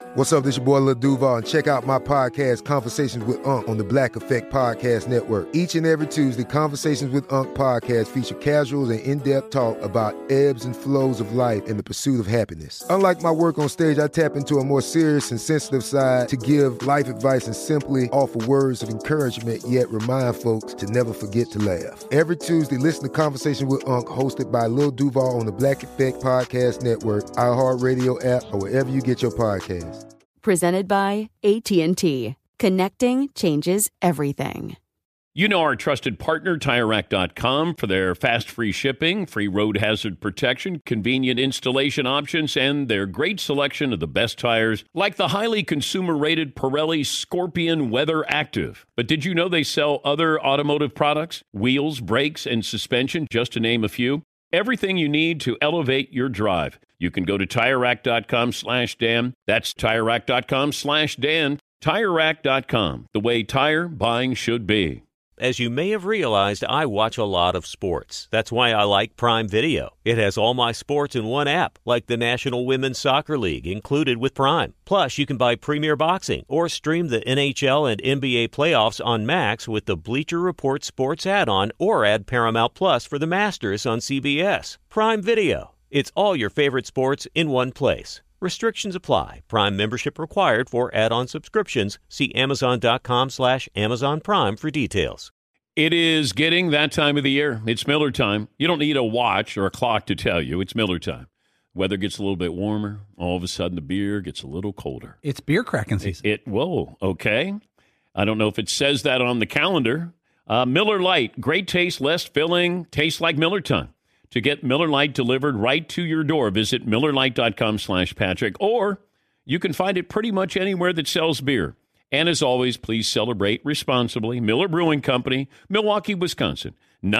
What's up, this your boy Lil Duval, and check out my podcast, Conversations with Unc, on the Black Effect Podcast Network. Each and every Tuesday, Conversations with Unc podcast feature casuals and in-depth talk about ebbs and flows of life and the pursuit of happiness. Unlike my work on stage, I tap into a more serious and sensitive side to give life advice and simply offer words of encouragement, yet remind folks to never forget to laugh. Every Tuesday, listen to Conversations with Unc, hosted by Lil Duval on the Black Effect Podcast Network, iHeartRadio app, or wherever you get your podcasts. Presented by AT&T. Connecting changes everything. You know our trusted partner, TireRack.com, for their fast, free shipping, free road hazard protection, convenient installation options, and their great selection of the best tires, like the highly consumer-rated Pirelli Scorpion Weather Active. But did you know they sell other automotive products? Wheels, brakes, and suspension, just to name a few. Everything you need to elevate your drive. You can go to TireRack.com/Dan. That's TireRack.com/Dan. TireRack.com, the way tire buying should be. As you may have realized, I watch a lot of sports. That's why I like Prime Video. It has all my sports in one app, like the National Women's Soccer League, included with Prime. Plus, you can buy Premier Boxing or stream the NHL and NBA playoffs on Max with the Bleacher Report Sports add-on, or add Paramount Plus for the Masters on CBS. Prime Video. It's all your favorite sports in one place. Restrictions apply. Prime membership required for add-on subscriptions. See Amazon.com/Amazon Prime for details. It is getting that time of the year. It's Miller time. You don't need a watch or a clock to tell you. It's Miller time. Weather gets a little bit warmer. All of a sudden, the beer gets a little colder. It's beer cracking season. Whoa, okay. I don't know if it says that on the calendar. Miller Lite, great taste, less filling, tastes like Miller time. To get Miller Lite delivered right to your door, visit MillerLite.com/Patrick, or you can find it pretty much anywhere that sells beer. And as always, please celebrate responsibly. Miller Brewing Company, Milwaukee, Wisconsin.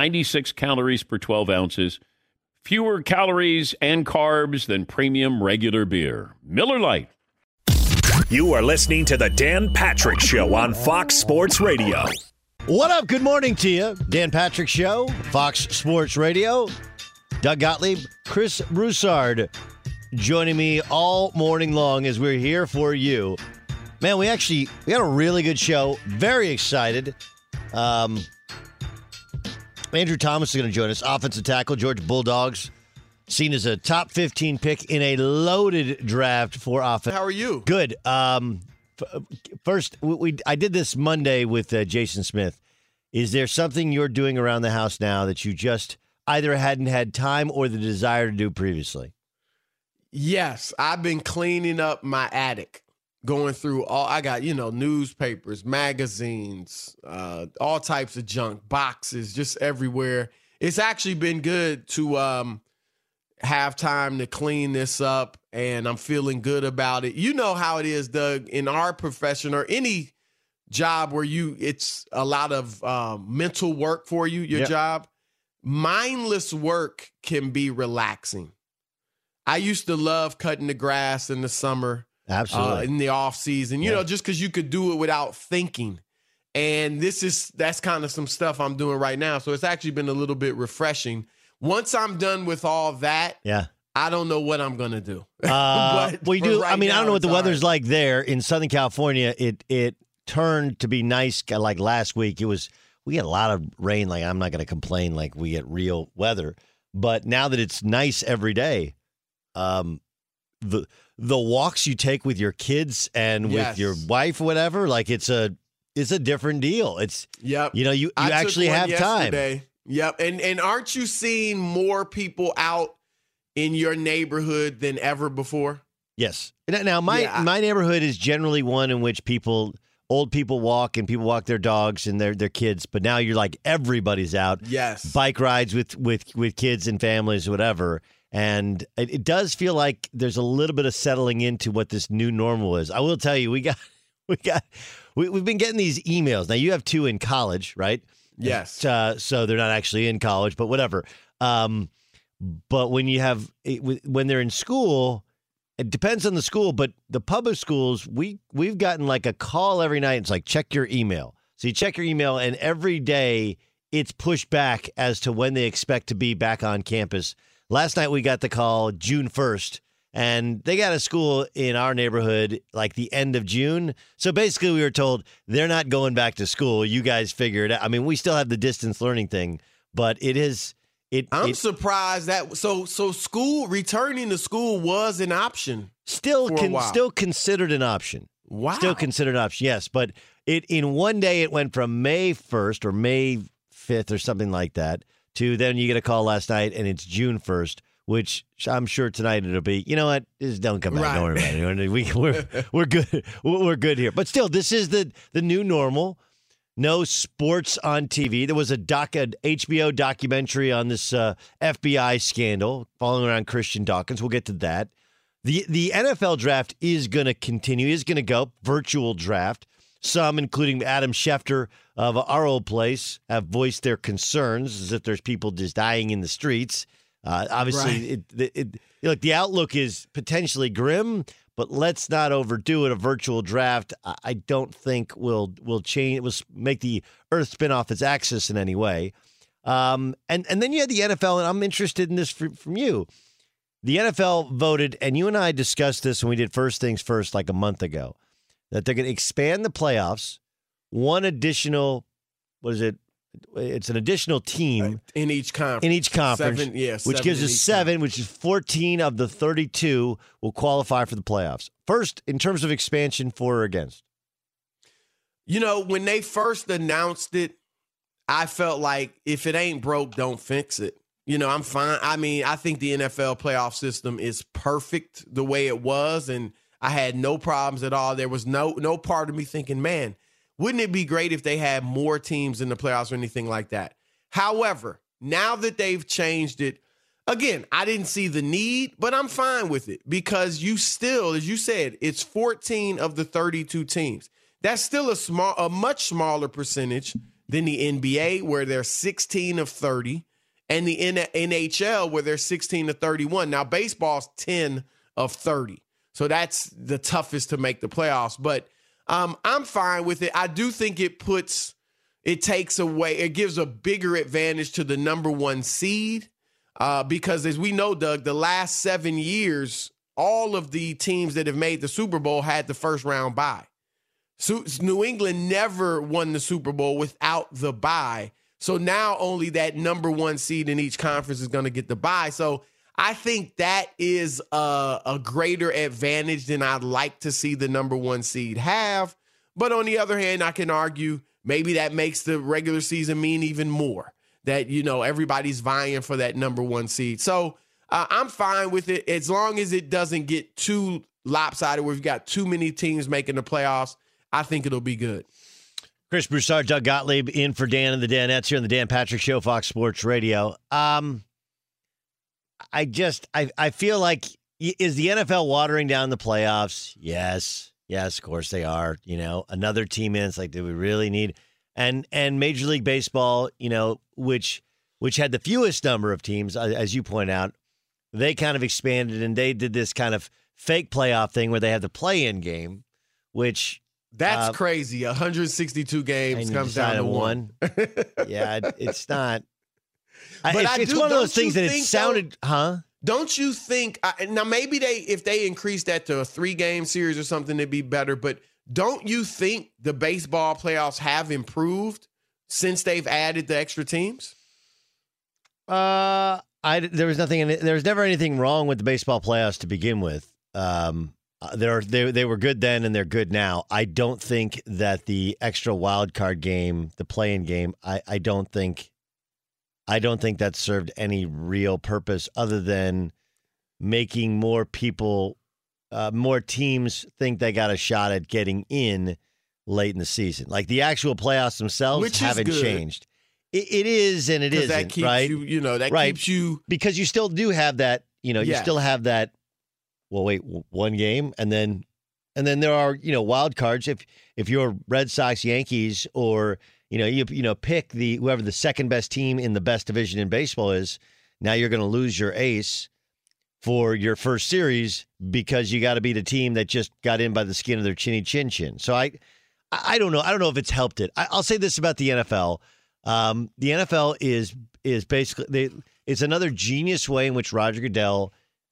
96 calories per 12 ounces. Fewer calories and carbs than premium regular beer. Miller Lite. You are listening to the Dan Patrick Show on Fox Sports Radio. What up? Good morning to you. Dan Patrick Show, Fox Sports Radio. Doug Gottlieb, Chris Broussard joining me all morning long as we're here for you. Man, we got a really good show. Very excited. Andrew Thomas is going to join us. Offensive tackle, Georgia Bulldogs. Seen as a top 15 pick in a loaded draft for offense. How are you? Good. First, I did this Monday with Jason Smith. Is there something you're doing around the house now that you just either hadn't had time or the desire to do previously? Yes, I've been cleaning up my attic, going through I got, newspapers, magazines, all types of junk, boxes, just everywhere. It's actually been good to have time to clean this up, and I'm feeling good about it. You know how it is, Doug, in our profession or any job where it's a lot of mental work for you, your job. Mindless work can be relaxing. I used to love cutting the grass in the summer. Absolutely. In the off season, just because you could do it without thinking. And that's kind of some stuff I'm doing right now. So it's actually been a little bit refreshing. Once I'm done with all that, I don't know what I'm going to do. We do. Right I don't know what the weather's right. like there in Southern California. It turned to be nice. Like last week, we get a lot of rain. Like, I'm not going to complain like we get real weather. But now that it's nice every day, the walks you take with your kids and with your wife or whatever, like it's a different deal. It's you actually have yesterday. time. Yep. And aren't you seeing more people out in your neighborhood than ever before? Yes. Now my neighborhood is generally one in which old people walk and people walk their dogs and their kids, but now you're like everybody's out. Yes. Bike rides with kids and families, whatever. And it does feel like there's a little bit of settling into what this new normal is. I will tell you, we've been getting these emails. Now you have two in college, right? Yes. So they're not actually in college, but whatever. But when they're in school, it depends on the school, but the public schools, we've gotten like a call every night. It's like, check your email. So you check your email, and every day it's pushed back as to when they expect to be back on campus. Last night we got the call June 1st, And they got a school in our neighborhood like the end of June. So basically we were told they're not going back to school. You guys figure it out. I mean, we still have the distance learning thing, but I'm surprised that so school returning to school was an option. Still considered an option. Wow. Still considered an option, yes. But in one day it went from May 1st or May 5th or something like that to then you get a call last night and it's June 1st. Which I'm sure tonight it'll be. You know what? Just don't come back. Right. Don't worry about it. We're good. We're good here. But still, this is the new normal. No sports on TV. There was an HBO documentary on this FBI scandal following around Christian Dawkins. We'll get to that. The NFL draft is going to continue. Is going to go virtual draft. Some, including Adam Schefter of our old place, have voiced their concerns as if there's people just dying in the streets. Obviously, right. Look, the outlook is potentially grim, but let's not overdo it. A virtual draft, I don't think will change. It will make the Earth spin off its axis in any way. And then you had the NFL, and I'm interested in this from you. The NFL voted, and you and I discussed this when we did First Things First like a month ago, that they're going to expand the playoffs. One additional, it's an additional team in each conference. 7, which gives us 7, which is 14 of the 32 will qualify for the playoffs. First, in terms of expansion, for or against? You know, when they first announced it, I felt like if it ain't broke, don't fix it. You know, I'm fine. I mean, I think the NFL playoff system is perfect the way it was, and I had no problems at all. There was no part of me thinking, man, wouldn't it be great if they had more teams in the playoffs or anything like that? However, now that they've changed it, again, I didn't see the need, but I'm fine with it because you still, as you said, it's 14 of the 32 teams. That's still a much smaller percentage than the NBA, where they're 16 of 30, and the NHL, where they're 16 to 31. Now, baseball's 10 of 30, so that's the toughest to make the playoffs, but I'm fine with it. I do think it gives a bigger advantage to the number 1 seed because, as we know, Doug, the last 7 years, all of the teams that have made the Super Bowl had the first round bye. So New England never won the Super Bowl without the bye. So now only that number 1 seed in each conference is going to get the bye. So I think that is a greater advantage than I'd like to see the number 1 seed have. But on the other hand, I can argue maybe that makes the regular season mean even more, that, you know, everybody's vying for that number 1 seed. So I'm fine with it as long as it doesn't get too lopsided where we've got too many teams making the playoffs. I think it'll be good. Chris Broussard, Doug Gottlieb in for Dan and the Danettes here on the Dan Patrick Show, Fox Sports Radio. I feel like, is the NFL watering down the playoffs? Yes, of course they are. You know, another team in, it's like, do we really need? And Major League Baseball, you know, which had the fewest number of teams, as you point out, they kind of expanded and they did this kind of fake playoff thing where they have the play-in game, which that's crazy. 162 games comes down to 1. Yeah, it's not. But it's one of those things that it sounded, Don't you think, now maybe if they increase that to a 3-game series or something, it'd be better, but don't you think the baseball playoffs have improved since they've added the extra teams? There was never anything wrong with the baseball playoffs to begin with. They were good then and they're good now. I don't think that the extra wild card game, the play-in game, I don't think that served any real purpose other than making more people, more teams think they got a shot at getting in late in the season. Like the actual playoffs themselves haven't changed. It is and it isn't, that keeps right? Keeps you, because you still do have that. You know, you still have that. Well, wait, 1 game, and then there are, you know, wild cards. If you're Red Sox, Yankees, or you pick whoever the second best team in the best division in baseball is. Now you're going to lose your ace for your first series because you got to beat a team that just got in by the skin of their chinny chin chin. So I don't know. I don't know if it's helped it. I'll say this about the NFL. The NFL is basically it's another genius way in which Roger Goodell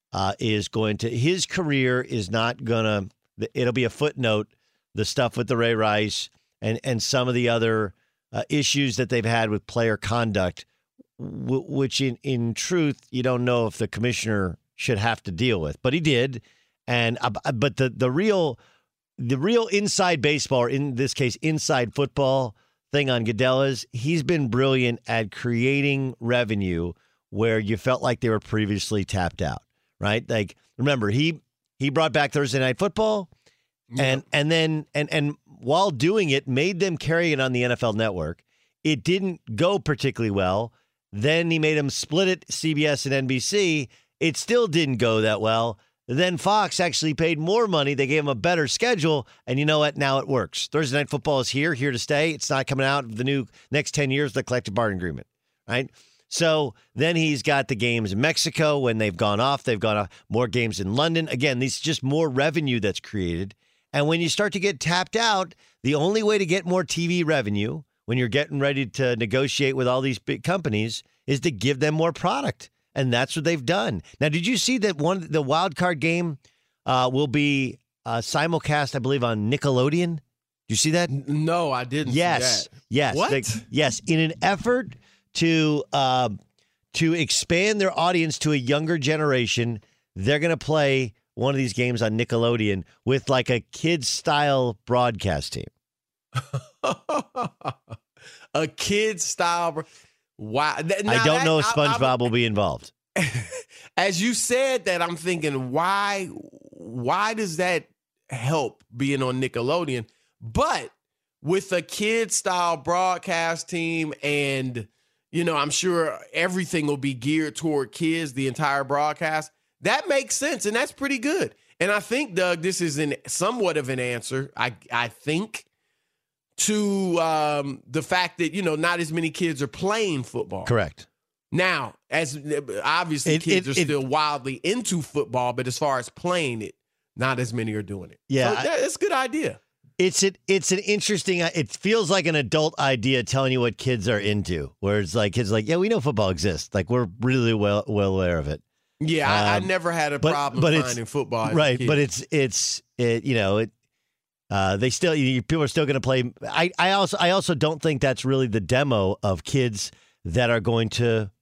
is going to, his career is not going to, it'll be a footnote, the stuff with the Ray Rice and some of the other issues that they've had with player conduct, which in truth, you don't know if the commissioner should have to deal with, but he did. And but the real inside baseball, or in this case, inside football thing on Goodell is he's been brilliant at creating revenue where you felt like they were previously tapped out, right? Like, remember, he brought back Thursday Night Football, and then while doing it, made them carry it on the NFL Network. It didn't go particularly well. Then he made them split it, CBS and NBC. It still didn't go that well. Then Fox actually paid more money. They gave him a better schedule. And you know what? Now it works. Thursday Night Football is here to stay. It's not coming out of the new next 10 years, the collective bargaining agreement, right? So then he's got the games in Mexico when they've gone off. They've gone off more games in London. Again, these just more revenue that's created. And when you start to get tapped out, the only way to get more TV revenue when you're getting ready to negotiate with all these big companies is to give them more product. And that's what they've done. Now, did you see that the wild card game will be simulcast, I believe, on Nickelodeon? Did you see that? No, I didn't. Yes, see that. yes, What? yes. In an effort to expand their audience to a younger generation, they're going to play one of these games on Nickelodeon with like a kids style broadcast team. A kids style. Wow. I don't know if SpongeBob will be involved. As you said that, I'm thinking, why does that help being on Nickelodeon? But with a kid style broadcast team, and I'm sure everything will be geared toward kids, the entire broadcast, that makes sense, and that's pretty good. And I think, Doug, this is somewhat of an answer, I think, to the fact that, not as many kids are playing football. Correct. Now, as obviously kids are still wildly into football, but as far as playing it, not as many are doing it. Yeah. So that's a good idea. It's an interesting, it feels like an adult idea telling you what kids are into, where it's like, kids are like, yeah, we know football exists. Like, we're really well aware of it. Yeah, I never had a problem finding football as right, a kid. but they still, people are still going to play. I also don't think that's really the demo of kids that are going to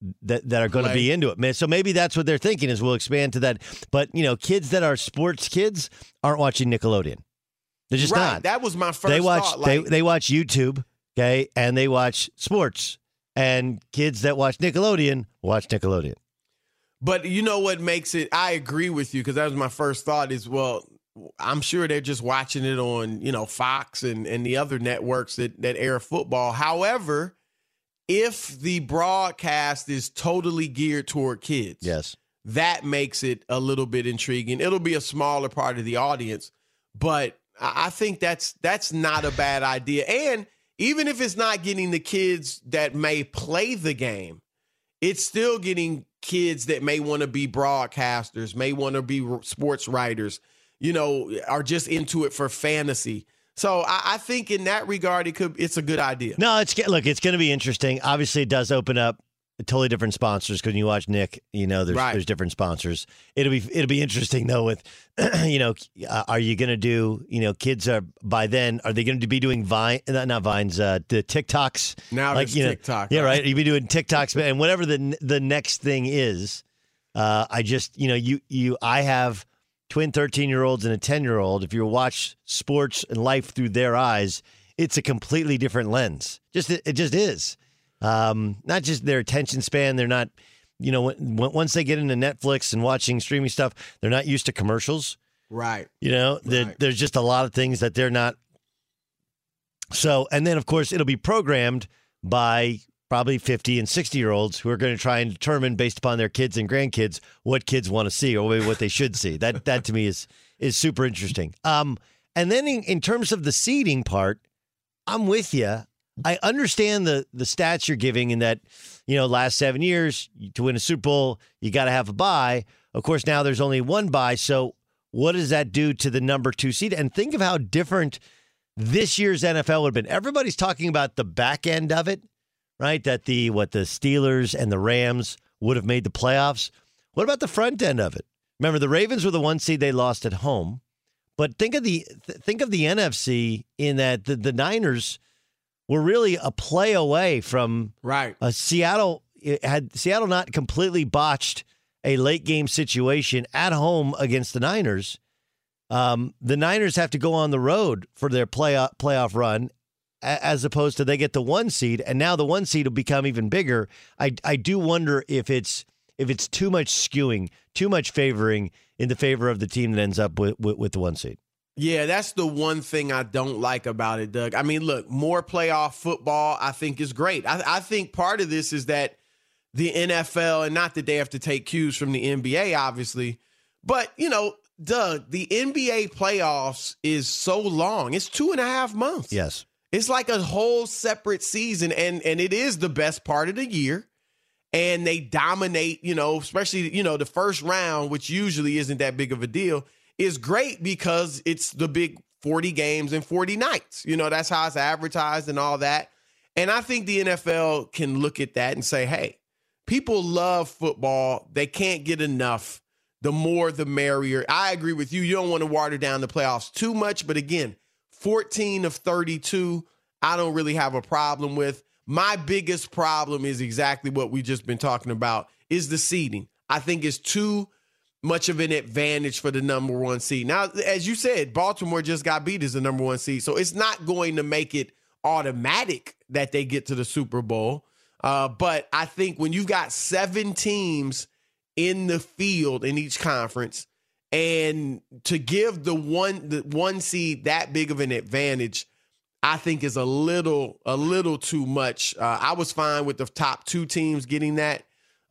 be into it, man. So maybe that's what they're thinking is we'll expand to that. But kids that are sports kids aren't watching Nickelodeon. They're just not. That was my first they watch, thought. They watch YouTube, okay, and they watch sports. And kids that watch Nickelodeon watch Nickelodeon. But you know what makes it? I agree with you because that was my first thought. Is I'm sure they're just watching it on Fox and the other networks that air football. However, if the broadcast is totally geared toward kids, yes, that makes it a little bit intriguing. It'll be a smaller part of the audience, but I think that's not a bad idea. And even if it's not getting the kids that may play the game, it's still getting kids that may want to be broadcasters, may want to be sports writers, are just into it for fantasy. So I think in that regard, it's a good idea. No, it's going to be interesting. Obviously, it does open up totally different sponsors because when you watch Nick, there's different sponsors. It'll be interesting though. With are you going to do kids are by then are they going to be doing not Vines the TikToks now like TikTok right? You'll be doing TikToks and whatever the next thing is. I just I have twin 13-year-olds and a 10-year-old. If you watch sports and life through their eyes, it's a completely different lens. It just is. Not just their attention span. They're not, once they get into Netflix and watching streaming stuff, they're not used to commercials. Right. There's just a lot of things that they're not. So, and then of course it'll be programmed by probably 50 and 60-year-olds who are going to try and determine based upon their kids and grandkids what kids want to see or maybe what they should see. That to me is super interesting. And then in terms of the seeding part, I'm with you. I understand the stats you're giving in that, last 7 years to win a Super Bowl, you got to have a bye. Of course, now there's only one bye. So what does that do to the number 2 seed? And think of how different this year's NFL would have been. Everybody's talking about the back end of it, right? That the Steelers and the Rams would have made the playoffs. What about the front end of it? Remember, the Ravens were the 1 seed they lost at home. But think of the NFC in that the Niners were really a play away from Seattle. Had Seattle not completely botched a late game situation at home against the Niners, the Niners have to go on the road for their playoff run, as opposed to they get the 1 seed, and now the 1 seed will become even bigger. I do wonder if it's too much skewing, too much favoring in the favor of the team that ends up with the 1 seed. Yeah, that's the one thing I don't like about it, Doug. I mean, look, more playoff football I think is great. I think part of this is that the NFL, and not that they have to take cues from the NBA, obviously, but, Doug, the NBA playoffs is so long. It's 2.5 months. Yes. It's like a whole separate season, and it is the best part of the year. And they dominate, especially, the first round, which usually isn't that big of a deal, is great because it's the big 40 games and 40 nights. That's how it's advertised and all that. And I think the NFL can look at that and say, hey, people love football. They can't get enough. The more, the merrier. I agree with you. You don't want to water down the playoffs too much. But again, 14 of 32, I don't really have a problem with. My biggest problem is exactly what we've just been talking about, is the seeding. I think it's too much of an advantage for the number 1 seed. Now, as you said, Baltimore just got beat as the number 1 seed, so it's not going to make it automatic that they get to the Super Bowl. But I think when you've got 7 teams in the field in each conference, and to give the one seed that big of an advantage, I think is a little too much. I was fine with the top 2 teams getting that.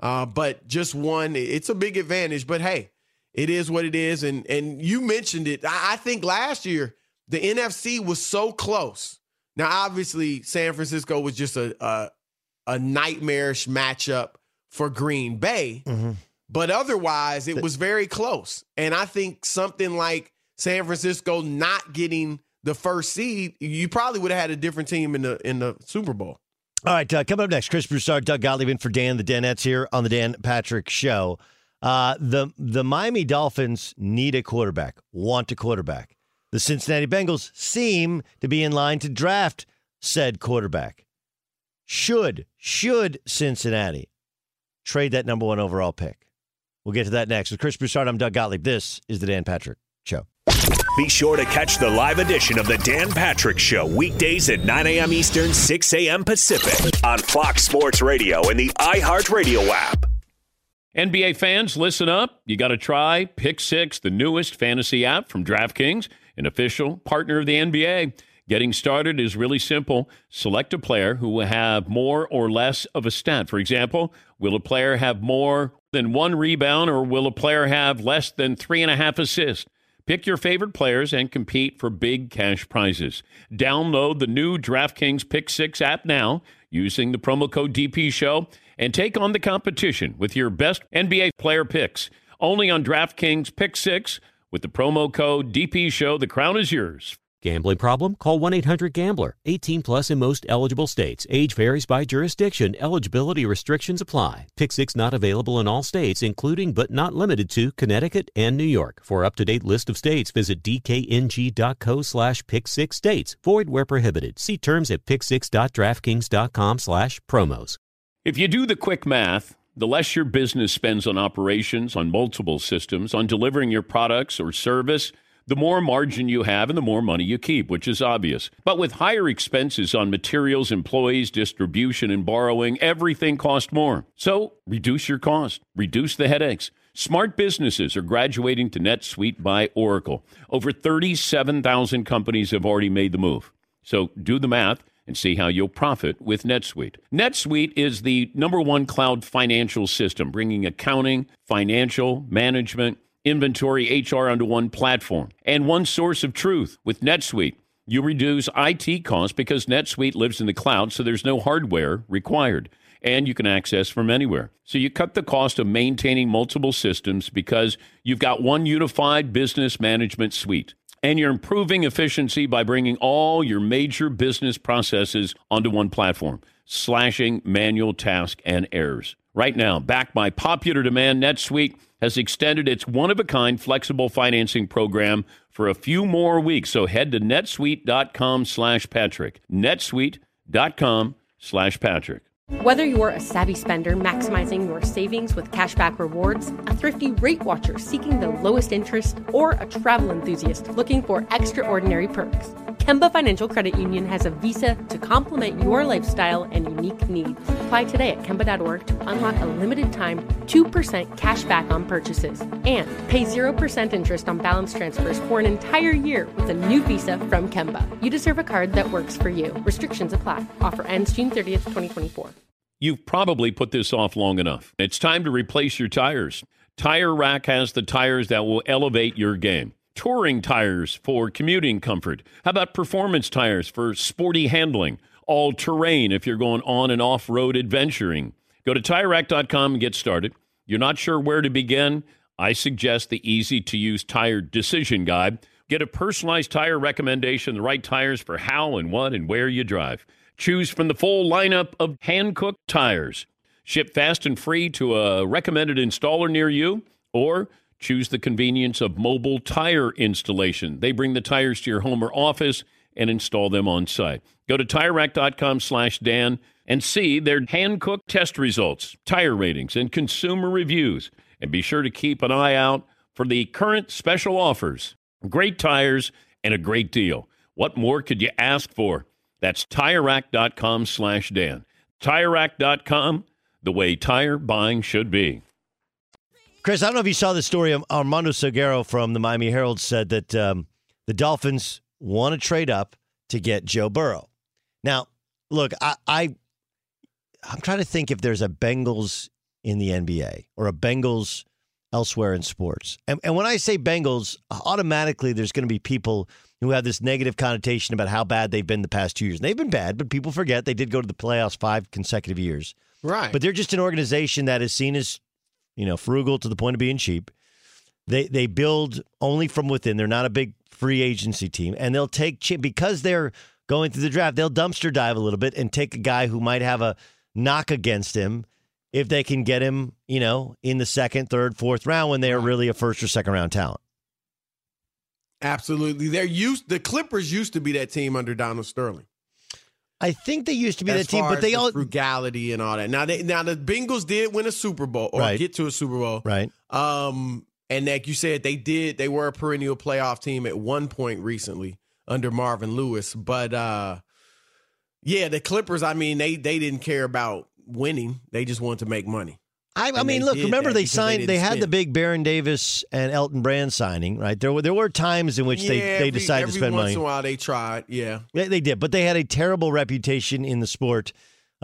But just one, it's a big advantage. But, hey, it is what it is. And you mentioned it. I think last year the NFC was so close. Now, obviously, San Francisco was just a nightmarish matchup for Green Bay. Mm-hmm. But otherwise, it was very close. And I think something like San Francisco not getting the first seed, you probably would have had a different team in the Super Bowl. All right, coming up next, Chris Broussard, Doug Gottlieb in for Dan the Danettes here on the Dan Patrick Show. The Miami Dolphins need a quarterback, want a quarterback. The Cincinnati Bengals seem to be in line to draft said quarterback. Should Cincinnati trade that number 1 overall pick? We'll get to that next. With Chris Broussard, I'm Doug Gottlieb. This is the Dan Patrick Show. Be sure to catch the live edition of the Dan Patrick Show weekdays at 9 a.m. Eastern, 6 a.m. Pacific on Fox Sports Radio and the iHeartRadio app. NBA fans, listen up. You got to try Pick 6, the newest fantasy app from DraftKings, an official partner of the NBA. Getting started is really simple. Select a player who will have more or less of a stat. For example, will a player have more than 1 rebound, or will a player have less than 3.5 assists? Pick your favorite players and compete for big cash prizes. Download the new DraftKings Pick 6 app now using the promo code DPShow and take on the competition with your best NBA player picks. Only on DraftKings Pick 6 with the promo code DPShow. The crown is yours. Gambling problem? Call 1-800-GAMBLER. 18 plus in most eligible states. Age varies by jurisdiction. Eligibility restrictions apply. Pick 6 not available in all states, including but not limited to Connecticut and New York. For up-to-date list of states, visit dkng.co/pick6states. Void where prohibited. See terms at pick6.draftkings.com/promos. If you do the quick math, the less your business spends on operations, on multiple systems, on delivering your products or service, the more margin you have and the more money you keep, which is obvious. But with higher expenses on materials, employees, distribution, and borrowing, everything costs more. So reduce your cost. Reduce the headaches. Smart businesses are graduating to NetSuite by Oracle. Over 37,000 companies have already made the move. So do the math and see how you'll profit with NetSuite. NetSuite is the #1 cloud financial system, bringing accounting, financial, management, inventory, HR onto one platform and one source of truth. With NetSuite, you reduce IT costs because NetSuite lives in the cloud, so there's no hardware required, and you can access from anywhere. So you cut the cost of maintaining multiple systems because you've got one unified business management suite. And you're improving efficiency by bringing all your major business processes onto one platform, slashing manual tasks and errors. Right now, backed by popular demand, NetSuite has extended its one-of-a-kind flexible financing program for a few more weeks. So head to netsuite.com/Patrick. netsuite.com/Patrick. Whether you're a savvy spender maximizing your savings with cashback rewards, a thrifty rate watcher seeking the lowest interest, or a travel enthusiast looking for extraordinary perks, Kemba Financial Credit Union has a visa to complement your lifestyle and unique needs. Apply today at Kemba.org to unlock a limited-time 2% cash back on purchases and pay 0% interest on balance transfers for an entire year with a new visa from Kemba. You deserve a card that works for you. Restrictions apply. Offer ends June 30th, 2024. You've probably put this off long enough. It's time to replace your tires. Tire Rack has the tires that will elevate your game. Touring tires for commuting comfort. How about performance tires for sporty handling? All-terrain if you're going on and off-road adventuring. Go to TireRack.com and get started. You're not sure where to begin? I suggest the easy-to-use tire decision guide. Get a personalized tire recommendation, the right tires for how and what and where you drive. Choose from the full lineup of hand-cooked tires. Ship fast and free to a recommended installer near you, or choose the convenience of mobile tire installation. They bring the tires to your home or office and install them on site. Go to TireRack.com/Dan and see their hand-cooked test results, tire ratings, and consumer reviews. And be sure to keep an eye out for the current special offers. Great tires and a great deal. What more could you ask for? That's TireRack.com/Dan. TireRack.com, the way tire buying should be. Chris, I don't know if you saw the story. Armando Salguero from the Miami Herald said that the Dolphins want to trade up to get Joe Burrow. Now, look, I'm trying to think if there's a Bengals in the NBA or a Bengals elsewhere in sports. And when I say Bengals, automatically there's going to be people who have this negative connotation about how bad they've been the past 2 years. And they've been bad, but people forget they did go to the playoffs 5 consecutive years. Right. But they're just an organization that is seen as, frugal to the point of being cheap. They build only from within. They're not a big free agency team. And they'll take, because they're going through the draft, they'll dumpster dive a little bit and take a guy who might have a knock against him if they can get him, in the second, third, fourth round when they are really a first or second round talent. Absolutely. The Clippers used to be that team under Donald Sterling. I think they used to be that team, but they all frugality and all that. Now the Bengals did win a Super Bowl or get to a Super Bowl, right? And like you said, they were a perennial playoff team at one point recently under Marvin Lewis. But the Clippers. I mean, they didn't care about winning; they just wanted to make money. I mean, look, remember they signed. They had the big Baron Davis and Elton Brand signing, right? There were times in which they decided to spend money. Every once in a while they tried, They did, but they had a terrible reputation in the sport.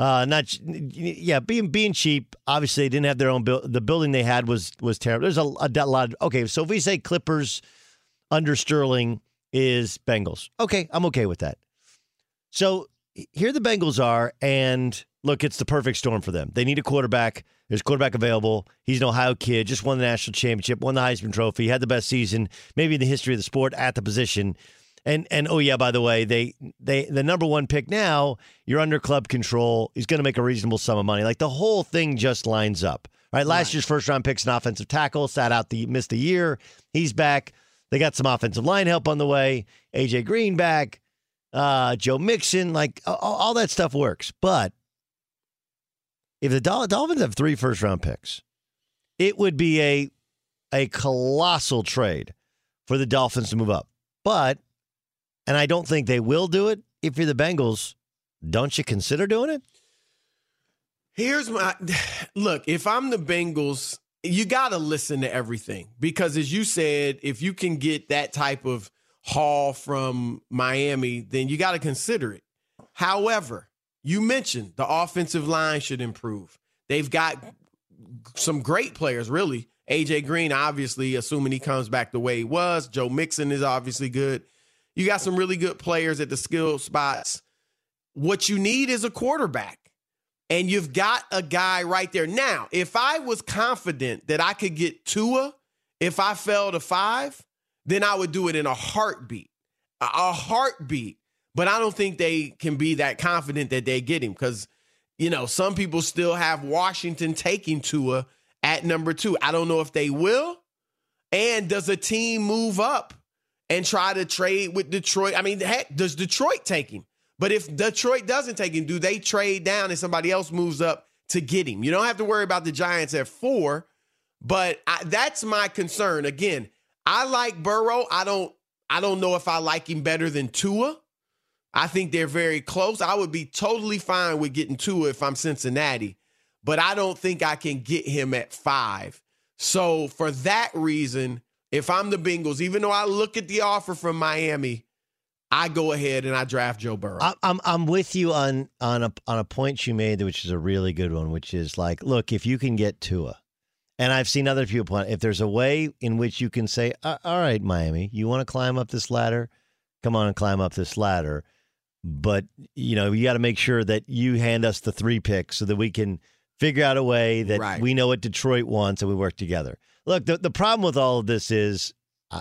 Being cheap. Obviously, they didn't have their own the building they had was terrible. There's a lot. So if we say Clippers under Sterling is Bengals, okay, I'm okay with that. So here the Bengals are, and look, it's the perfect storm for them. They need a quarterback. There's a quarterback available. He's an Ohio kid, just won the national championship, won the Heisman Trophy, had the best season maybe in the history of the sport at the position. And oh yeah, by the way, the number one pick now, you're under club control. He's going to make a reasonable sum of money. Like the whole thing just lines up. Right? Last year's first round pick's an offensive tackle, missed a year. He's back. They got some offensive line help on the way. AJ Green back, Joe Mixon, like all that stuff works. But if the Dolphins have 3 first-round picks, it would be a colossal trade for the Dolphins to move up. But, and I don't think they will do it, if you're the Bengals, don't you consider doing it? Here's look, if I'm the Bengals, you got to listen to everything. Because as you said, if you can get that type of haul from Miami, then you got to consider it. However, you mentioned the offensive line should improve. They've got some great players, really. A.J. Green, obviously, assuming he comes back the way he was. Joe Mixon is obviously good. You got some really good players at the skill spots. What you need is a quarterback. And you've got a guy right there. Now, if I was confident that I could get Tua if I fell to 5, then I would do it in a heartbeat. A heartbeat. But I don't think they can be that confident that they get him because some people still have Washington taking Tua at number 2. I don't know if they will. And does a team move up and try to trade with Detroit? I mean, heck, does Detroit take him? But if Detroit doesn't take him, do they trade down and somebody else moves up to get him? You don't have to worry about the Giants at 4, but that's my concern. Again, I like Burrow. I don't know if I like him better than Tua. I think they're very close. I would be totally fine with getting Tua if I'm Cincinnati, but I don't think I can get him at 5. So for that reason, if I'm the Bengals, even though I look at the offer from Miami, I go ahead and I draft Joe Burrow. I'm with you on a point you made, which is a really good one, which is like, look, if you can get Tua, and I've seen other people point, if there's a way in which you can say, all right, Miami, you want to climb up this ladder? Come on and climb up this ladder. But, you got to make sure that you hand us the 3 picks so that we can figure out a way that we know what Detroit wants and we work together. Look, the problem with all of this is,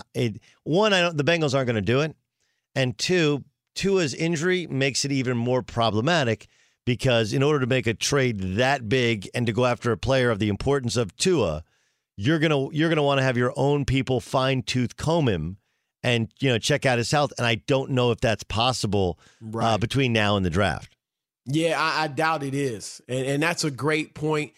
one, the Bengals aren't going to do it. And 2, Tua's injury makes it even more problematic because in order to make a trade that big and to go after a player of the importance of Tua, you're gonna want to have your own people fine-tooth comb him and check out his health. And I don't know if that's possible between now and the draft. Yeah, I doubt it is. And that's a great point.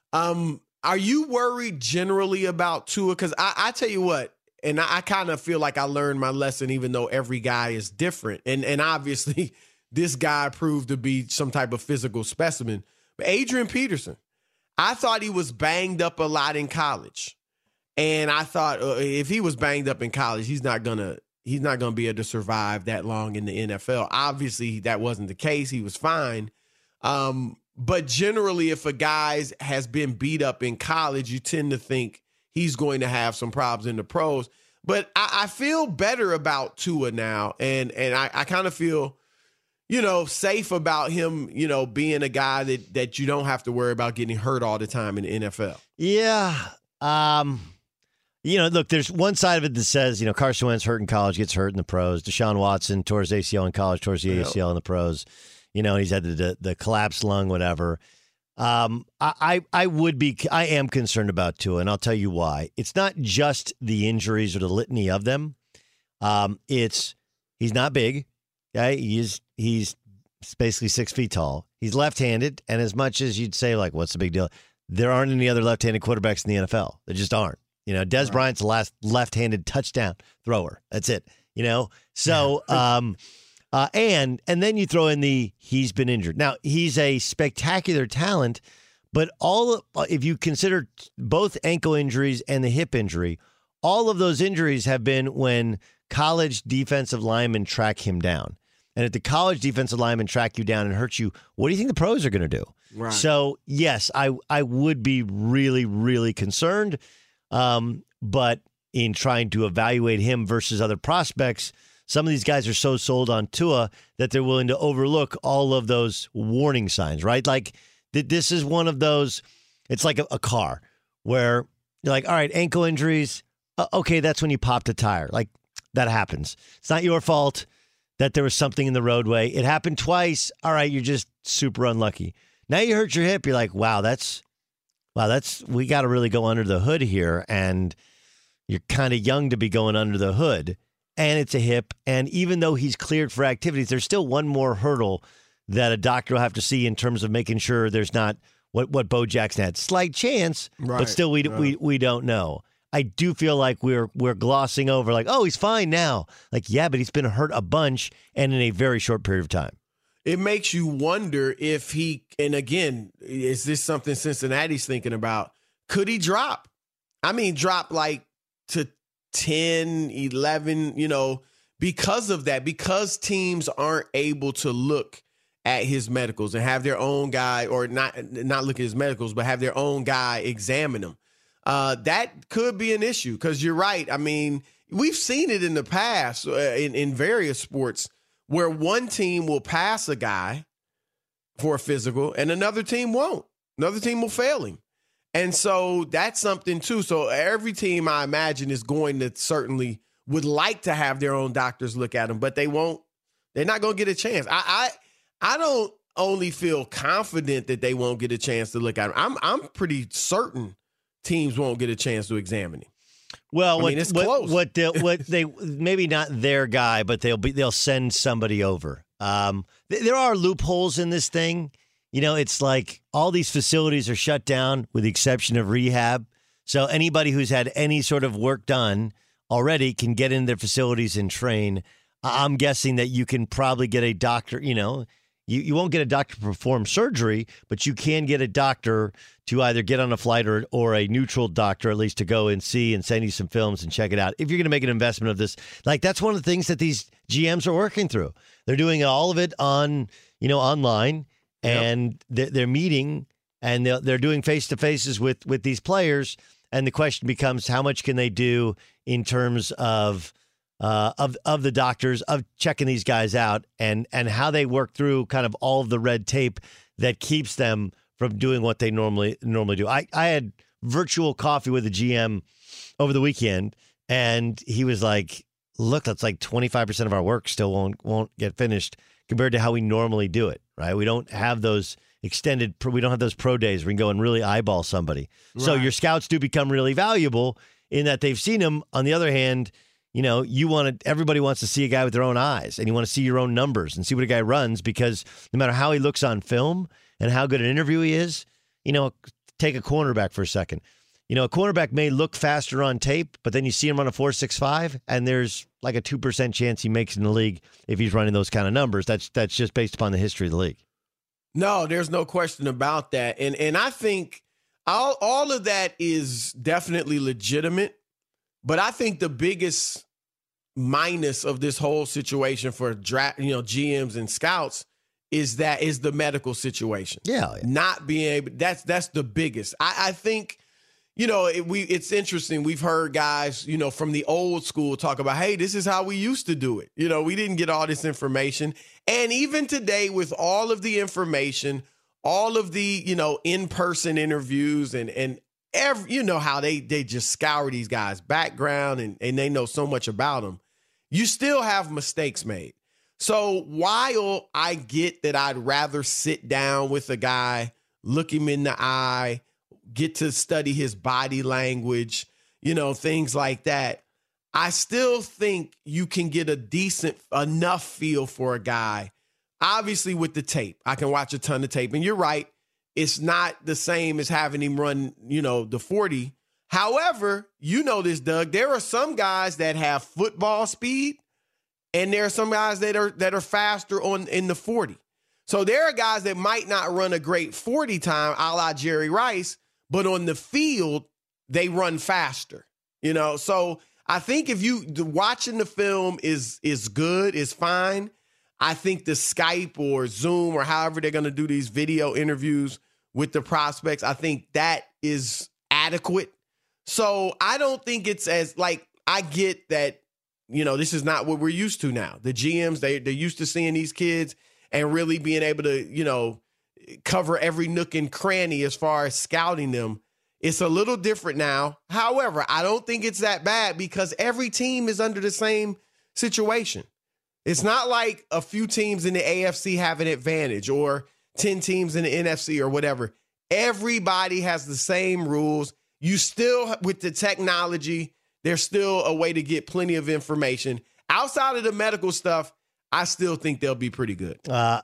Are you worried generally about Tua? Because I tell you what, and I kind of feel like I learned my lesson, even though every guy is different. And obviously, this guy proved to be some type of physical specimen. But Adrian Peterson, I thought he was banged up a lot in college. And I thought if he was banged up in college, he's not gonna be able to survive that long in the NFL. Obviously, that wasn't the case. He was fine. But generally, if a guy has been beat up in college, you tend to think he's going to have some problems in the pros. But I feel better about Tua now, and I kind of feel, safe about him, being a guy that you don't have to worry about getting hurt all the time in the NFL. Yeah. Look, there's one side of it that says, Carson Wentz hurt in college, gets hurt in the pros. Deshaun Watson tore his ACL in college, tore his ACL in the pros. He's had the collapsed lung, whatever. I am concerned about Tua, and I'll tell you why. It's not just the injuries or the litany of them. He's not big. Okay? He's basically 6 feet tall. He's left-handed, and as much as you'd say, like, what's the big deal? There aren't any other left-handed quarterbacks in the NFL. There just aren't. Des Bryant's the last left-handed touchdown thrower. That's it. So and then you throw in he's been injured. Now, he's a spectacular talent, but if you consider both ankle injuries and the hip injury, all of those injuries have been when college defensive linemen track him down. And if the college defensive linemen track you down and hurt you, what do you think the pros are going to do? Right. So, yes, I would be really, really concerned. But in trying to evaluate him versus other prospects, some of these guys are so sold on Tua that they're willing to overlook all of those warning signs, right? Like this is one of those, it's like a car where you're like, all right, ankle injuries. Okay, that's when you popped a tire. Like that happens. It's not your fault that there was something in the roadway. It happened twice. All right, you're just super unlucky. Now you hurt your hip. You're like, wow, we got to really go under the hood here. And you're kind of young to be going under the hood. And it's a hip. And even though he's cleared for activities, there's still one more hurdle that a doctor will have to see in terms of making sure there's not what Bo Jackson had. Slight chance, but still we don't know. I do feel like we're glossing over like, oh, he's fine now. Like, yeah, but he's been hurt a bunch and in a very short period of time. It makes you wonder if and again, is this something Cincinnati's thinking about? Could he drop? I mean, drop like to 10, 11, because of that, because teams aren't able to look at his medicals and have their own guy, or not look at his medicals, but have their own guy examine them. That could be an issue because you're right. I mean, we've seen it in the past in various sports where one team will pass a guy for a physical and another team won't. Another team will fail him. And so that's something too. So every team, I imagine, is going to certainly would like to have their own doctors look at them, but they won't. They're not going to get a chance. I only feel confident that they won't get a chance to look at him. I'm pretty certain teams won't get a chance to examine him. Well, it's close. What they maybe not their guy, but they'll send somebody over. There are loopholes in this thing. It's like all these facilities are shut down with the exception of rehab. So anybody who's had any sort of work done already can get in their facilities and train. I'm guessing that you can probably get a doctor, you won't get a doctor to perform surgery, but you can get a doctor to either get on a flight or a neutral doctor, at least to go and see and send you some films and check it out. If you're going to make an investment of this, like that's one of the things that these GMs are working through. They're doing all of it on, online, and they're meeting and they're doing face-to-faces with these players. And the question becomes, how much can they do in terms of the doctors, of checking these guys out and how they work through kind of all of the red tape that keeps them from doing what they normally do. I had virtual coffee with a GM over the weekend, and he was like, look, that's like 25% of our work still won't get finished compared to how we normally do it, right? We don't have those we don't have those pro days where we can go and really eyeball somebody. Right. So your scouts do become really valuable in that they've seen them. On the other hand, everybody wants to see a guy with their own eyes, and you want to see your own numbers and see what a guy runs, because no matter how he looks on film and how good an interview he is, take a cornerback for a second. A cornerback may look faster on tape, but then you see him run a 4.65, and there's like a 2% chance he makes in the league if he's running those kind of numbers. That's just based upon the history of the league. No, there's no question about that. And I think all of that is definitely legitimate. But I think the biggest minus of this whole situation for GMs and scouts is the medical situation. Yeah. Not being able. That's the biggest. I think. It's interesting. We've heard guys, from the old school talk about, hey, this is how we used to do it. We didn't get all this information. And even today, with all of the information, all of the, in-person interviews and every, how they just scour these guys' background and they know so much about them, you still have mistakes made. So while I get that I'd rather sit down with a guy, look him in the eye, get to study his body language, things like that, I still think you can get a decent enough feel for a guy. Obviously, with the tape, I can watch a ton of tape. And you're right, it's not the same as having him run, the 40. However, this, Doug, there are some guys that have football speed, and there are some guys that are faster in the 40. So there are guys that might not run a great 40 time, a la Jerry Rice, but on the field, they run faster, So I think if watching the film is good, is fine. I think the Skype or Zoom or however they're going to do these video interviews with the prospects, I think that is adequate. So I don't think it's I get that, this is not what we're used to now. The GMs, they're used to seeing these kids and really being able to, cover every nook and cranny as far as scouting them. It's a little different now. However, I don't think it's that bad because every team is under the same situation. It's not like a few teams in the AFC have an advantage or 10 teams in the NFC or whatever. Everybody has the same rules. You still, with the technology, there's still a way to get plenty of information. Outside of the medical stuff, I still think they'll be pretty good.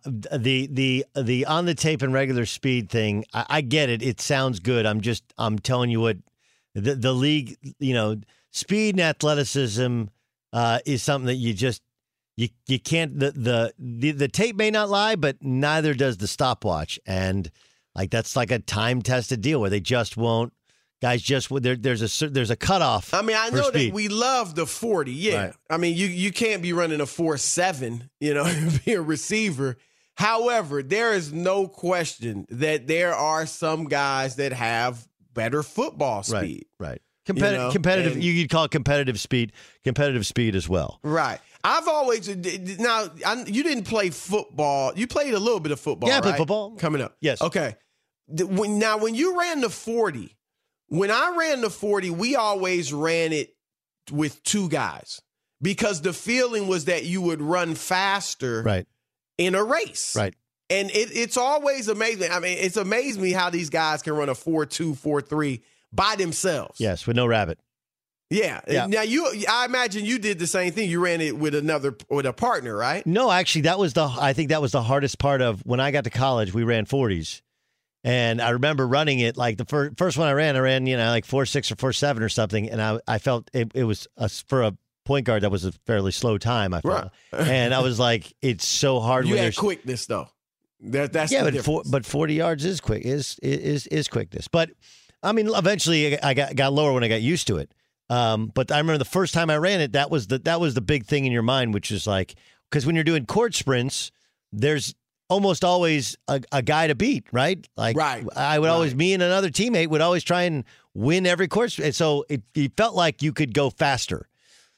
The on the tape and regular speed thing, I get it. It sounds good. I'm telling you what the league, speed and athleticism is something that you can't. The tape may not lie, but neither does the stopwatch, and that's like a time tested deal where they just won't. Guys, there's a cutoff. I mean, I know speed. that we love the 40. Yeah. Right. I mean, you can't be running a 4.7, and be a receiver. However, there is no question that there are some guys that have better football speed. Right. Competitive. You could call it competitive speed as well. Right. I've always you didn't play football. You played a little bit of football. Yeah, I played right? football coming up. Yes. Okay. When you ran the 40. When I ran the 40, we always ran it with two guys because the feeling was that you would run faster right. in a race. Right. And it's always amazing. I mean, it's amazed me how these guys can run a 4.2, 4.3 by themselves. Yes, with no rabbit. Yeah. Now I imagine you did the same thing. You ran it with a partner, right? No, actually, I think that was the hardest part of when I got to college. We ran 40s, and I remember running it like the first one I ran like 4.6 or 4.7 or something, and I felt it was for a point guard that was a fairly slow time. I felt, right. And I was like, it's so hard. You when had quickness though. That's yeah, the difference. but 40 yards is quick is quickness. But I mean, eventually I got lower when I got used to it. But I remember the first time I ran it, that was the big thing in your mind, which is like, because when you're doing court sprints, there's almost always a guy to beat, right? Like, right. I would always, me and another teammate would always try and win every court sprint. So it felt like you could go faster.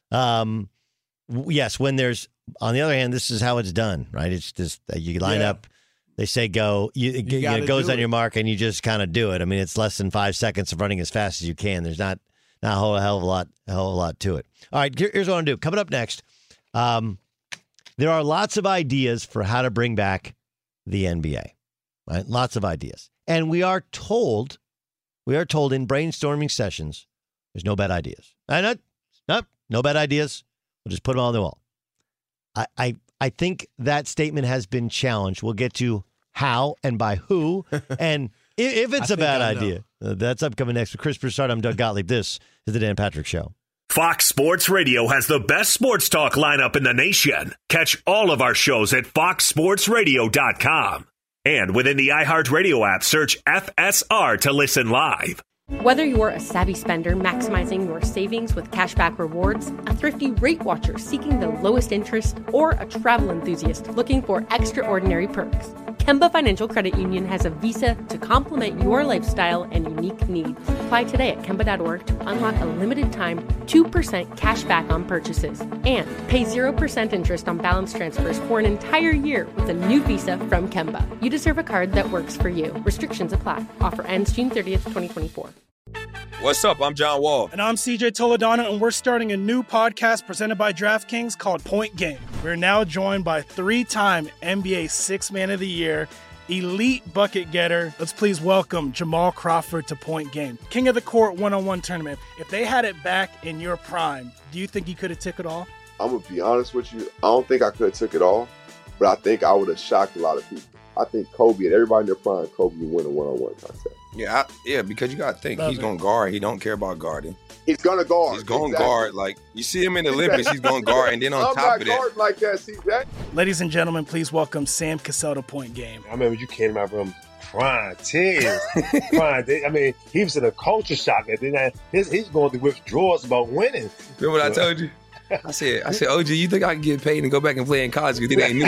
Yes, when there's, on the other hand, this is how it's done, right? It's just you line up, they say go, it goes on your mark, and you just kind of do it. I mean, it's less than 5 seconds of running as fast as you can. There's not a whole hell of a lot to it. All right, here's what I'm going to do. Coming up next, there are lots of ideas for how to bring back the NBA, right? Lots of ideas. And we are told in brainstorming sessions, there's no bad ideas. No bad ideas. We'll just put them on the wall. I think that statement has been challenged. We'll get to how and by who, and if it's a bad idea. That's upcoming next with Chris Broussard. I'm Doug Gottlieb. This is the Dan Patrick Show. Fox Sports Radio has the best sports talk lineup in the nation. Catch all of our shows at foxsportsradio.com. And within the iHeartRadio app, search FSR to listen live. Whether you're a savvy spender maximizing your savings with cashback rewards, a thrifty rate watcher seeking the lowest interest, or a travel enthusiast looking for extraordinary perks, Kemba Financial Credit Union has a visa to complement your lifestyle and unique needs. Apply today at Kemba.org to unlock a limited time 2% cash back on purchases and pay 0% interest on balance transfers for an entire year with a new visa from Kemba. You deserve a card that works for you. Restrictions apply. Offer ends June 30th, 2024. What's up? I'm John Wall. And I'm CJ Toledano, and we're starting a new podcast presented by DraftKings called Point Game. We're now joined by 3-time NBA Sixth Man of the Year, elite bucket getter. Let's please welcome Jamal Crawford to Point Game. King of the Court one-on-one tournament. If they had it back in your prime, do you think you could have took it all? I'm going to be honest with you. I don't think I could have took it all, but I think I would have shocked a lot of people. I think Kobe and everybody in their prime, Kobe would win a one-on-one contest. Yeah, because you got to think. He's going to guard. He don't care about guarding. He's going to guard. He's going to guard. Like, you see him in the Olympics, he's going to guard. And then on top of that. I'm not guarding like that, CJ. Ladies and gentlemen, please welcome Sam Cassell to Point Game. I remember you came out from prime 10. I mean, he was in a culture shock. And then he's going through withdrawals about winning. Remember what I told you? I said, OG, you think I can get paid and go back and play in college because it ain't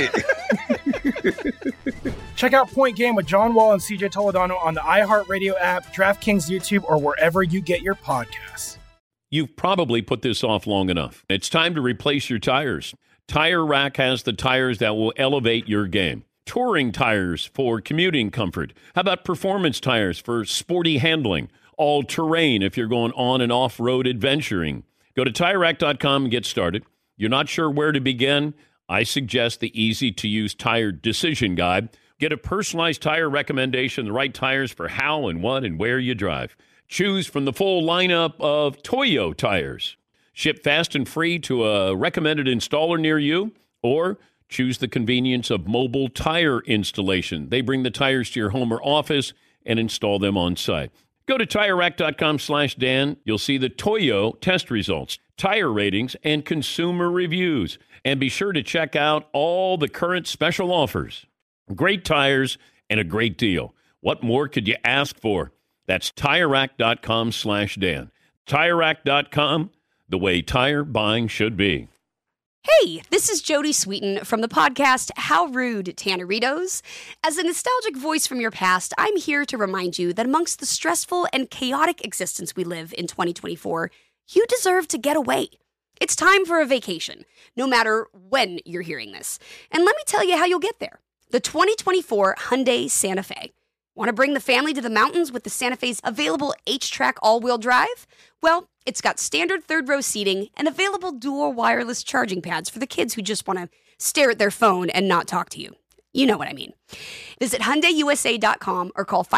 it? Check out Point Game with John Wall and CJ Toledano on the iHeartRadio app, DraftKings YouTube, or wherever you get your podcasts. You've probably put this off long enough. It's time to replace your tires. Tire Rack has the tires that will elevate your game. Touring tires for commuting comfort. How about performance tires for sporty handling? All-terrain if you're going on and off-road adventuring. Go to TireRack.com and get started. You're not sure where to begin? I suggest the easy-to-use tire decision guide. Get a personalized tire recommendation, the right tires for how and what and where you drive. Choose from the full lineup of Toyo tires. Ship fast and free to a recommended installer near you, or choose the convenience of mobile tire installation. They bring the tires to your home or office and install them on site. Go to TireRack.com/Dan. You'll see the Toyo test results, tire ratings, and consumer reviews. And be sure to check out all the current special offers. Great tires and a great deal. What more could you ask for? That's TireRack.com/Dan. TireRack.com, the way tire buying should be. Hey, this is Jody Sweeten from the podcast How Rude, Tanneritos. As a nostalgic voice from your past, I'm here to remind you that amongst the stressful and chaotic existence we live in 2024, you deserve to get away. It's time for a vacation, no matter when you're hearing this. And let me tell you how you'll get there. The 2024 Hyundai Santa Fe. Want to bring the family to the mountains with the Santa Fe's available H-Track all-wheel drive? Well, it's got standard third-row seating and available dual wireless charging pads for the kids who just want to stare at their phone and not talk to you. You know what I mean. Visit HyundaiUSA.com or call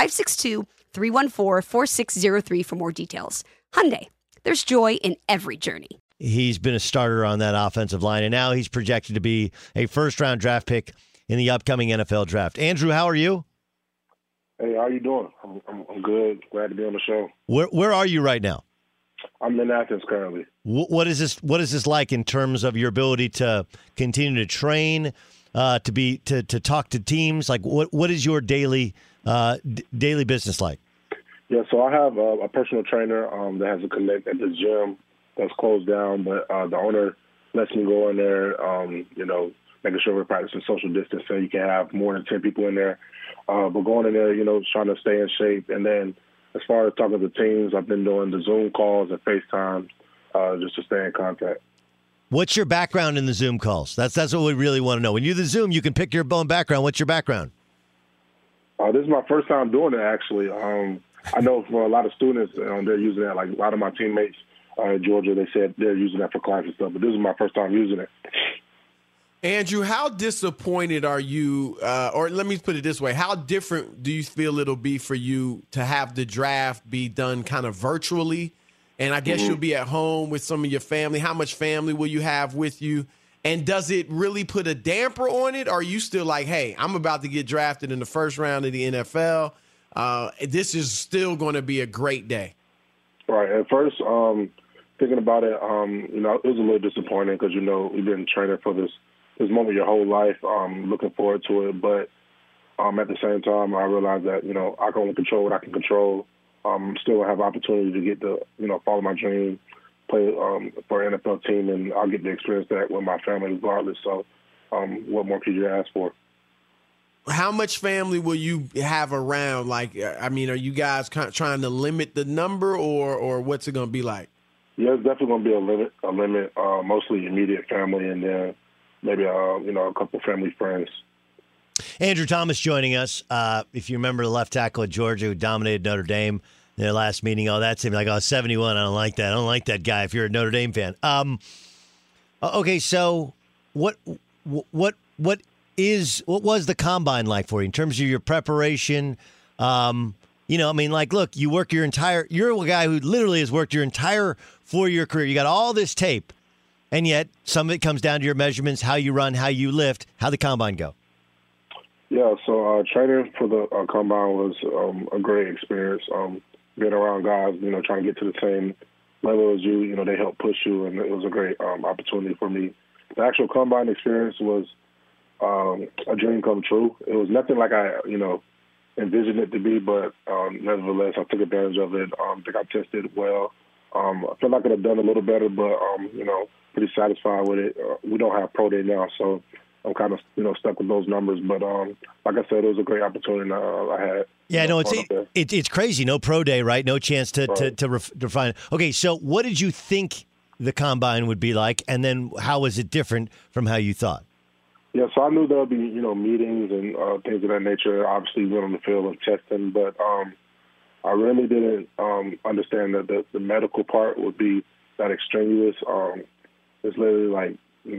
562-314-4603 for more details. Hyundai, there's joy in every journey. He's been a starter on that offensive line, and now he's projected to be a first-round draft pick in the upcoming NFL draft. Andrew, how are you? Hey, how you doing? I'm good. Glad to be on the show. Where are you right now? I'm in Athens currently. What is this like in terms of your ability to continue to train, to talk to teams? Like what is your daily business like? Yeah, so I have a personal trainer that has a connect at the gym that's closed down, but the owner lets me go in there, making sure we're practicing social distance so you can have more than 10 people in there. But going in there, trying to stay in shape. And then as far as talking to teams, I've been doing the Zoom calls and FaceTime just to stay in contact. What's your background in the Zoom calls? That's what we really want to know. When you do the Zoom, you can pick your own background. What's your background? This is my first time doing it, actually. I know for a lot of students, they're using that. Like a lot of my teammates in Georgia, they said they're using that for class and stuff. But this is my first time using it. Andrew, how disappointed are you, or let me put it this way, how different do you feel it'll be for you to have the draft be done kind of virtually? And I guess you'll be at home with some of your family. How much family will you have with you? And does it really put a damper on it? Or are you still like, hey, I'm about to get drafted in the first round of the NFL. This is still going to be a great day. Right. At first, thinking about it, it was a little disappointing because, we've been training for this moment your whole life, looking forward to it. But at the same time, I realized that, I can only control what I can control. Still have opportunity to get to, follow my dream, play for an NFL team, and I'll get to experience that with my family regardless. So what more could you ask for? How much family will you have around? Like, are you guys trying to limit the number or what's it going to be like? Yeah, it's definitely going to be a limit, mostly immediate family and then maybe, a couple family friends. Andrew Thomas joining us. If you remember the left tackle at Georgia who dominated Notre Dame in their last meeting, that's him. Like, 71, I don't like that. I don't like that guy if you're a Notre Dame fan. Okay, so what was the combine like for you in terms of your preparation? Look, you're a guy who literally has worked your entire 4-year career. You got all this tape, and yet some of it comes down to your measurements, how you run, how you lift. How'd the combine go? Yeah, so training for the combine was a great experience. Being around guys, trying to get to the same level as you, they help push you, and it was a great opportunity for me. The actual combine experience was a dream come true. It was nothing like I, envisioned it to be, but nevertheless, I took advantage of it. I think I tested well. I feel like I could have done a little better, but, pretty satisfied with it. We don't have pro day now, so I'm kind of, stuck with those numbers. But like I said, it was a great opportunity I had. Yeah, no, it's crazy. No pro day, right? No chance to refine it. Okay, so what did you think the combine would be like, and then how was it different from how you thought? Yeah, so I knew there would be, meetings and things of that nature. Obviously, went on the field of testing, but I really didn't understand that the medical part would be that extraneous. It's literally like,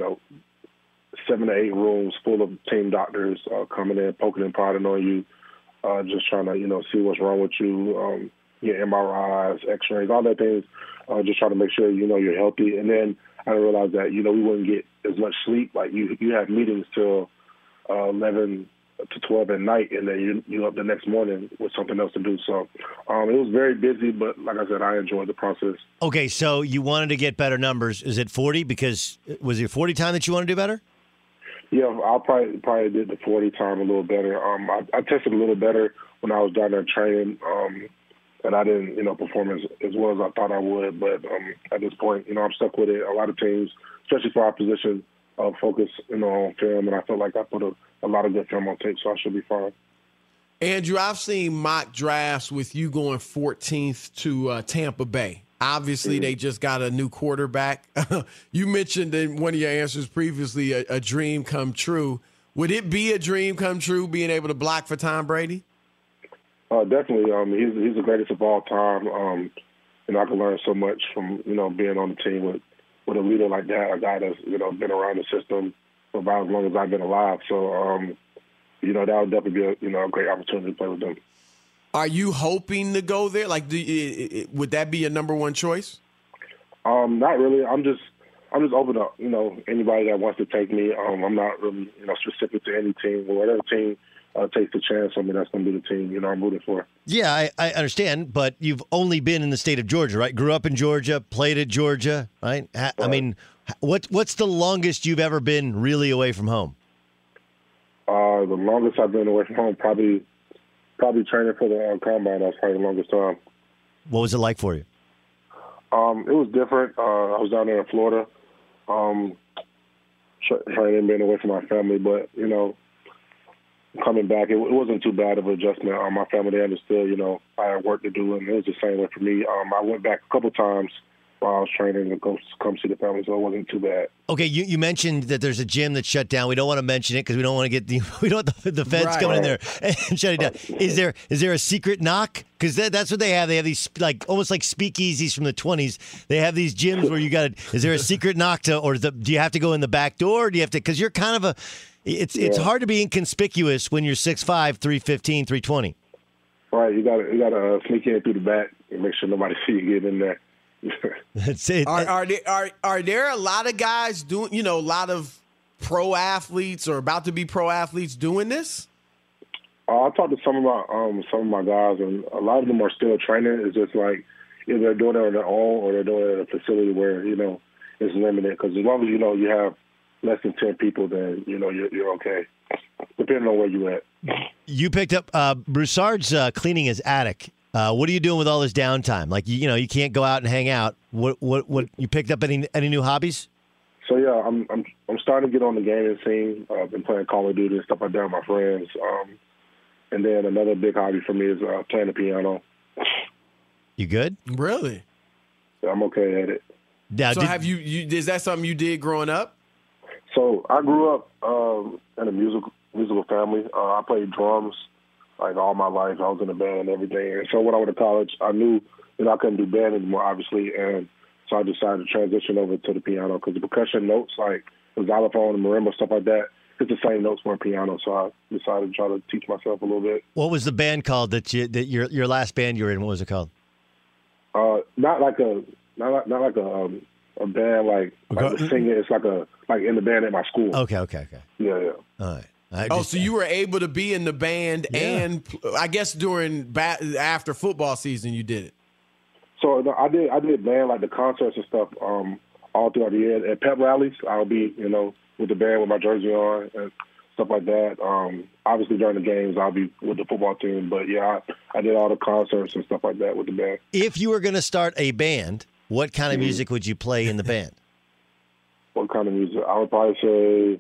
7 to 8 rooms full of team doctors coming in, poking and prodding on you, just trying to, see what's wrong with you, get MRIs, X-rays, all that things, just trying to make sure, you're healthy. And then I realized that, we wouldn't get as much sleep. Like you have meetings till 11 to 12 at night, and then you're up the next morning with something else to do. So it was very busy, but like I said, I enjoyed the process. Okay, so you wanted to get better numbers. Is it 40? Because was it 40 time that you want to do better? Yeah, I probably did the 40 time a little better. I tested a little better when I was down there training, and I didn't, perform as well as I thought I would. But at this point, I'm stuck with it. A lot of teams, especially for our position, focus, on film, and I feel like I put a lot of good film on tape, so I should be fine. Andrew, I've seen mock drafts with you going 14th to Tampa Bay. Obviously, they just got a new quarterback. You mentioned in one of your answers previously a dream come true. Would it be a dream come true being able to block for Tom Brady? Definitely. He's the greatest of all time. I can learn so much from, being on the team with a leader like that, a guy that's, been around the system for about as long as I've been alive. So, that would definitely be a great opportunity to play with them. Are you hoping to go there? Like, would that be a number one choice? Not really. I'm just open to anybody that wants to take me. I'm not really specific to any team. Whatever team takes the chance on me, that's going to be the team I'm rooting for. Yeah, I understand, but you've only been in the state of Georgia, right? Grew up in Georgia, played at Georgia, right? I mean, what's the longest you've ever been really away from home? The longest I've been away from home, probably training for the combine. That's probably the longest time. What was it like for you? It was different. I was down there in Florida, training, being away from my family, but coming back, it wasn't too bad of an adjustment. My family, they understood, I had work to do, and it was the same way for me. I went back a couple times while I was training to come see the family, so it wasn't too bad. Okay, you mentioned that there's a gym that's shut down. We don't want to mention it because we don't want to get the feds coming in there and shut it down. Is there a secret knock? Because that's what they have. They have these almost like speakeasies from the 20s. They have these gyms where you got to. Is there a secret knock do you have to go in the back door? Or do you have to? Because you're kind of a. It's hard to be inconspicuous when you're 6'5", 315, 320. Right, you got to sneak in through the back and make sure nobody see you get in there. That's it. Are there a lot of guys doing, a lot of pro athletes or about to be pro athletes doing this? I talked to some of my guys, and a lot of them are still training. It's just like either they're doing it on their own or they're doing it at a facility where it's limited. Because as long as you have less than 10 people, then you're okay, depending on where you at. You picked up Broussard's cleaning his attic. What are you doing with all this downtime? Like you can't go out and hang out. What you picked up any new hobbies? So yeah, I'm starting to get on the gaming scene. I've been playing Call of Duty and stuff like that with my friends. And then another big hobby for me is playing the piano. You good? Really? Yeah, I'm okay at it. Now, so have you? Is that something you did growing up? So I grew up in a musical family. I played drums like all my life. I was in a band and everything. And so when I went to college, I knew I couldn't do band anymore, obviously. And so I decided to transition over to the piano because the percussion notes, like the xylophone and marimba, stuff like that, it's the same notes for a piano. So I decided to try to teach myself a little bit. What was the band called that your last band you were in? What was it called? Not like a band like the singer. It's like in the band at my school. Okay. Yeah. All right. So you were able to be in the band, and I guess after football season you did it. So I did band, like the concerts and stuff all throughout the year. At pep rallies, I'll be with the band with my jersey on and stuff like that. Obviously during the games, I'll be with the football team. But yeah, I did all the concerts and stuff like that with the band. If you were going to start a band, what kind of music would you play in the band? What kind of music? I would probably say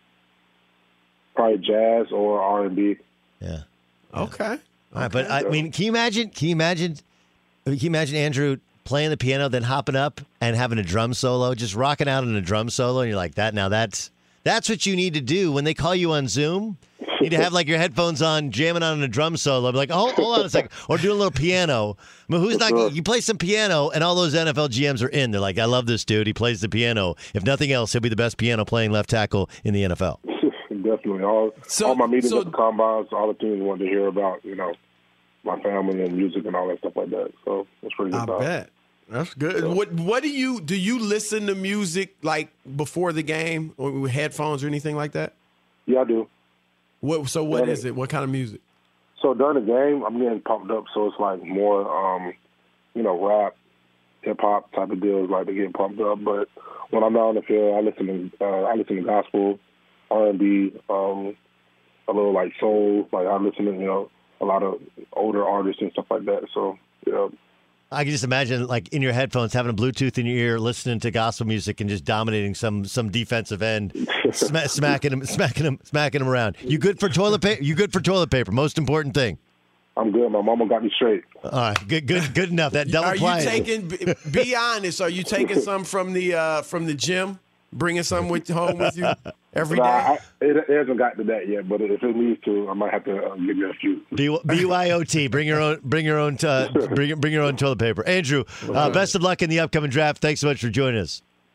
jazz or R&B. Yeah. Okay. All right, but I mean, can you imagine Andrew playing the piano, then hopping up and having a drum solo, just rocking out in a drum solo, and you're like that. Now that's what you need to do when they call you on Zoom. You need to have like your headphones on, jamming on a drum solo. Be like, hold on a second, or doing a little piano. I mean, who's not? You play some piano, and all those NFL GMs are in. They're like, I love this dude. He plays the piano. If nothing else, he'll be the best piano playing left tackle in the NFL. Definitely. All my meetings at the combines, all the teams wanted to hear about, my family and music and all that stuff like that. So it's pretty good. I bet. That's good. What do you listen to music like before the game or with headphones or anything like that? Yeah, I do. What is it? What kind of music? So during the game, I'm getting pumped up, so it's like more, rap, hip hop type of deals, like to get pumped up. But when I'm out on the field, I listen to gospel, R&B, a little like soul. Like I listen to a lot of older artists and stuff like that. So yeah. I can just imagine, like in your headphones, having a Bluetooth in your ear, listening to gospel music, and just dominating some defensive end, smacking him around. You good for toilet paper? You good for toilet paper? Most important thing. I'm good. My mama got me straight. All right, good enough. That double play. Are you taking? Be honest. Are you taking some from the gym? Bringing some home with you every day? It hasn't got to that yet, but if it needs to, I might have to give you a few. BYOT. Bring your own toilet paper. Andrew, best of luck in the upcoming draft. Thanks so much for joining us.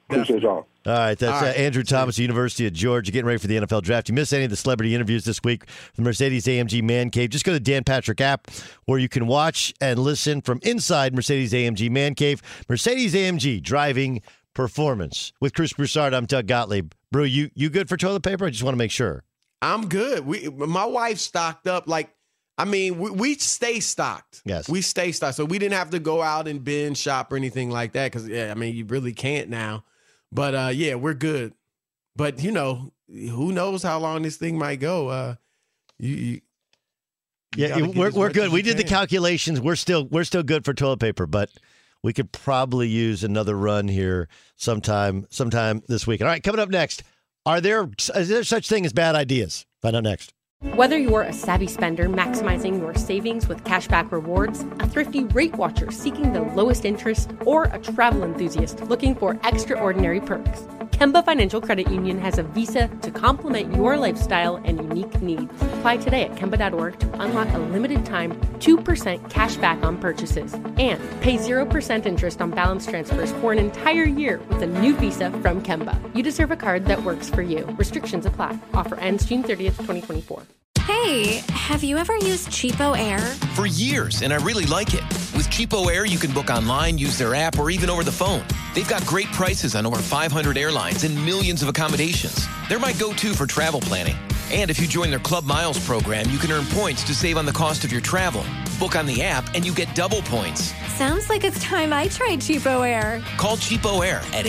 Appreciate y'all. All right, that's Andrew Thomas, University of Georgia, getting ready for the NFL Draft. You missed any of the celebrity interviews this week from the Mercedes-AMG Man Cave, just go to the Dan Patrick app where you can watch and listen from inside Mercedes-AMG Man Cave. Mercedes-AMG Driving Performance. With Chris Broussard, I'm Doug Gottlieb. Bro, you good for toilet paper? I just want to make sure. I'm good. My wife stocked up we stay stocked. Yes. We stay stocked. So we didn't have to go out and binge shop or anything like that because, you really can't now. But, we're good. But, who knows how long this thing might go. We're good. We did the calculations. We're still good for toilet paper, but we could probably use another run here sometime this week. All right, coming up next, is there such thing as bad ideas? Find out next. Whether you're a savvy spender maximizing your savings with cashback rewards, a thrifty rate watcher seeking the lowest interest, or a travel enthusiast looking for extraordinary perks, Kemba Financial Credit Union has a visa to complement your lifestyle and unique needs. Apply today at Kemba.org to unlock a limited time 2% cash back on purchases and pay 0% interest on balance transfers for an entire year with a new visa from Kemba. You deserve a card that works for you. Restrictions apply. Offer ends June 30th, 2024. Hey, have you ever used Cheapo Air? For years, and I really like it. With Cheapo Air, you can book online, use their app, or even over the phone. They've got great prices on over 500 airlines and millions of accommodations. They're my go-to for travel planning. And if you join their Club Miles program, you can earn points to save on the cost of your travel. Book on the app, and you get double points. Sounds like it's time I tried Cheapo Air. Call Cheapo Air at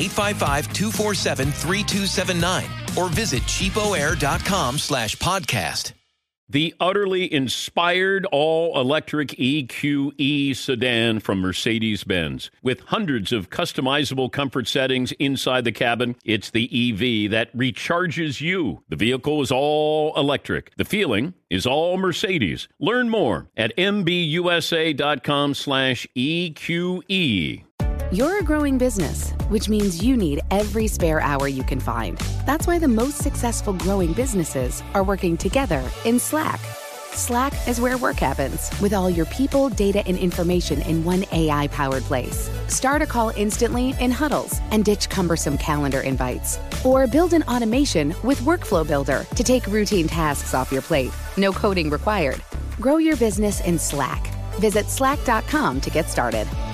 855-247-3279 or visit cheapoair.com/podcast. The utterly inspired all-electric EQE sedan from Mercedes-Benz. With hundreds of customizable comfort settings inside the cabin, it's the EV that recharges you. The vehicle is all electric. The feeling is all Mercedes. Learn more at mbusa.com/EQE. You're a growing business, which means you need every spare hour you can find. That's why the most successful growing businesses are working together in Slack. Slack is where work happens, with all your people, data, and information in one AI-powered place. Start a call instantly in huddles and ditch cumbersome calendar invites. Or build an automation with Workflow Builder to take routine tasks off your plate. No coding required. Grow your business in Slack. Visit slack.com to get started.